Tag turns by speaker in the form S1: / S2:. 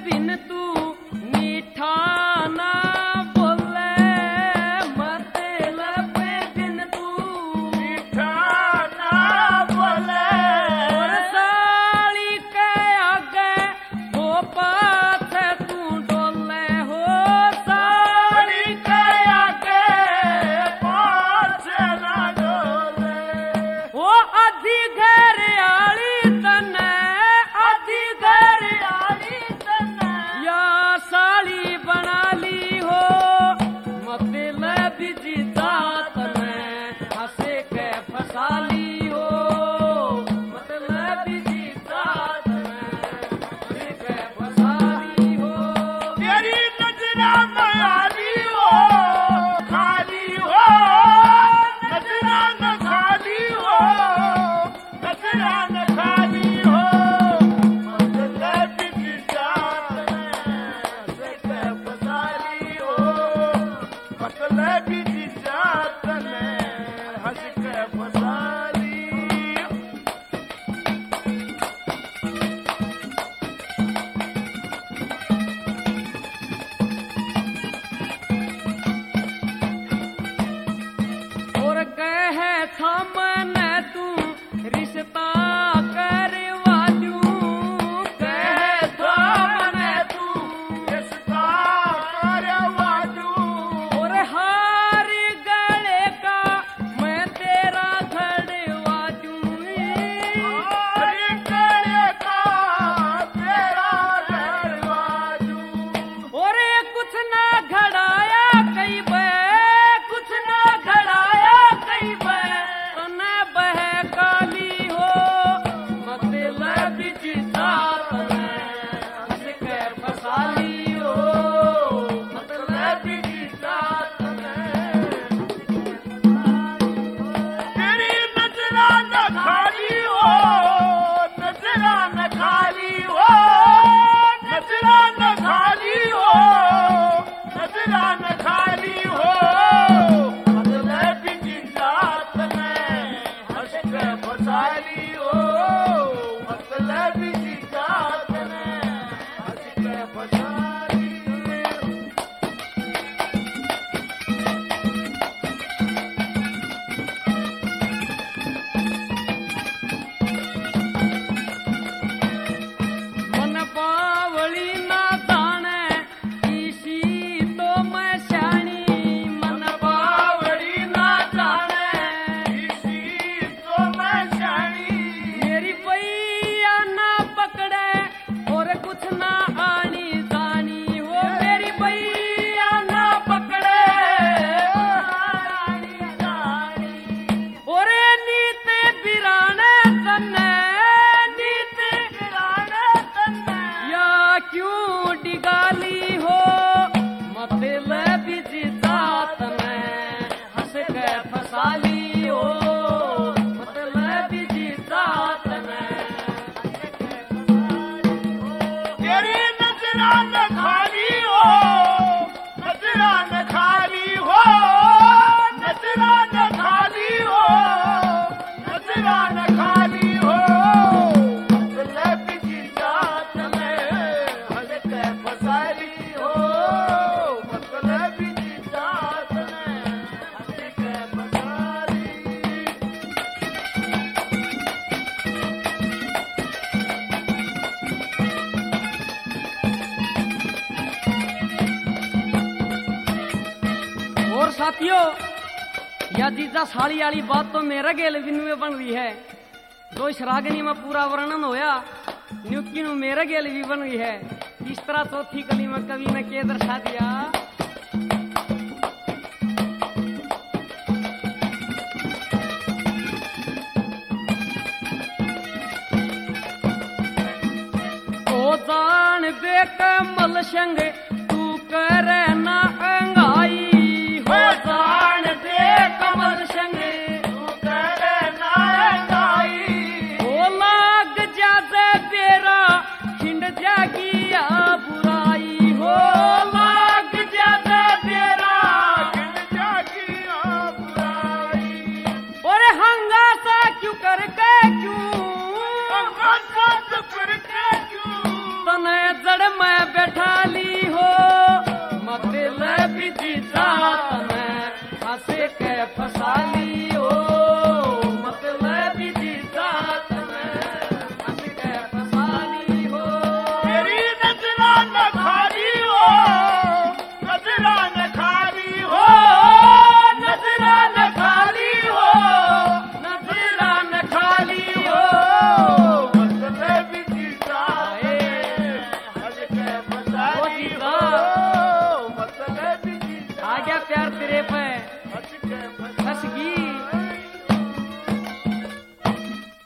S1: बिन तू मीठा ना बोले, मतलब बिन तू
S2: मीठा ना बोले।
S1: और साली के आगे वो पाछे तू डोले हो,
S2: साली के आगे पाछे ना डोले।
S1: वो आधी घर आली तने, आधी घर
S2: आली तने
S1: या साली बना ली हो, मतलब जी जात में हंसे के फंसा ली हो, मतलब जी जात में हंसे के फंसा ली हो।
S2: तेरी नजरा में आली हो खाली हो, नजरा न खाली हो, नजरा न खाली हो, मतलब की जात में से फसाली हो, मतलब की जात में हंस के फसाली।
S1: और कह थामने तू रिश्ता करवा दूं, कह थामने तू
S2: रिश्ता करवा दूं,
S1: और हार गले का मैं तेरा घड़वा दूं।
S2: हरी गले का तेरा घरवा दूं।
S1: और ये कुछ ना घड़ाया कई बे, कुछ ना घड़ाया कई बे, तने बहकाली हो, मतलब जी जात में हंस के फसाली हो, मतलब जी जात में।
S2: तेरी नजरा न खाली हो, नजरा न खाली हो, नजरा न खाली हो, नजरा न खाली हो, मतलब की जात में हंस के फसाली हो, मतलब की जात में हंस के फसाली।
S1: मन बावली ना जाने इसी तो मैं श्याणी, मन बावली ना जाने
S2: इसी तो मैं जानी,
S1: मेरी पैया ना पकड़े और कुछ ना आनी जानी हो, मेरी पैया ना पकड़े
S2: आनी जानी।
S1: और नीते बिराने तन्ने, नीते
S2: गिराने तन्ने
S1: या क्यों डिगाली हो, मतलब जी जात में हंस के फसाली हो, मतलब जी जात में हंस के फसाली हो।
S2: तेरी नजरा न खाली हो, नजरा न खाली हो, नजरा न खाली हो, नजरा न खाली हो, मतलब की जात में हंस के फसाली हो, मतलब की जात में हंस के फसाली।
S1: और साथियों, या जीजा साड़ी वाली बात तो मेरे गेल बिनु में बन रही है, जो इस रागनी में पूरा वर्णन होया न्यूकी नु मेरे गेल भी बन गई है। इस तरह चौथी कली में कवि ने के दर्शा दिया, ओ जान बेकमल संग तू करे ना अंग